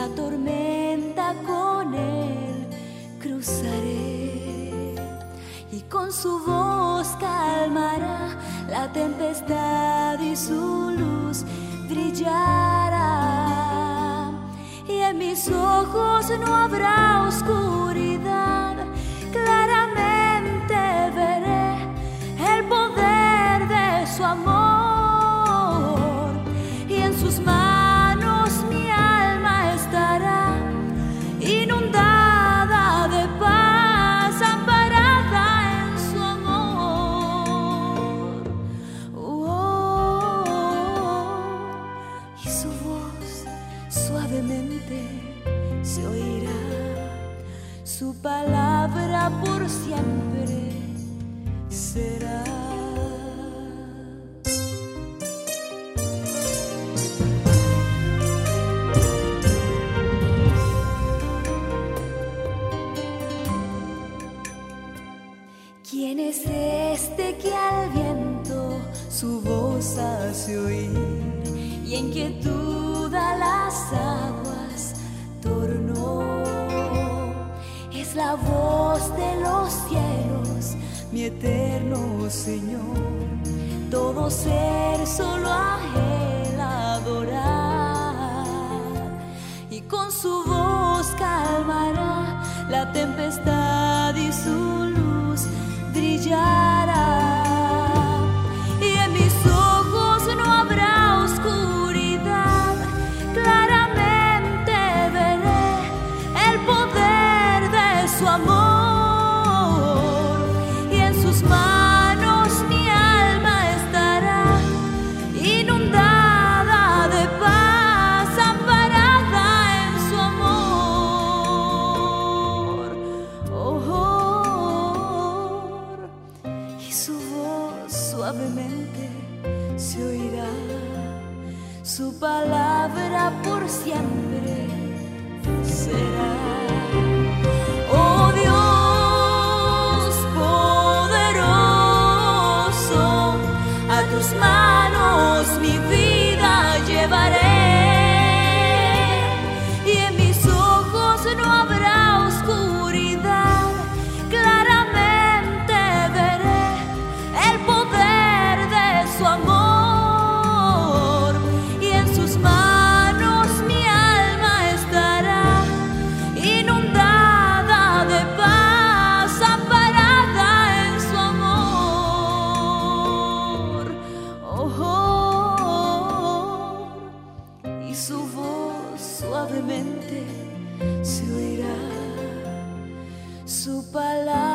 tormenta con él cruzaré, y con su voz calmará la tempestad y su luz brillará. Y en mis ojos no habrá oscuridad, claramente veré el poder de su amor, y en sus manos mi alma estará inundada de paz, amparada en su amor. Y su voz suavemente se oirá, su palabra por siempre será. ¿Quién es este que al viento su voz hace oír y en quietud a las aguas tornó? Es la voz de los cielos, mi eterno Señor, todo ser solo a Él adorar, y con su voz calmará la tempestad y su luz brillará. Y en mis ojos no habrá oscuridad, claramente veré el poder de su amor, y en sus manos mi alma estará inundada de paz, amparada en su amor. Y su voz suavemente se oirá, su palabra por siempre será. Oh Dios poderoso, a tus manos mi vida llevaré, y en mis ojos no habrá oscuridad, claramente veré el poder de su amor, y en sus manos mi alma estará inundada de paz, amparada en su amor. Y su voz suavemente se oirá, su palabra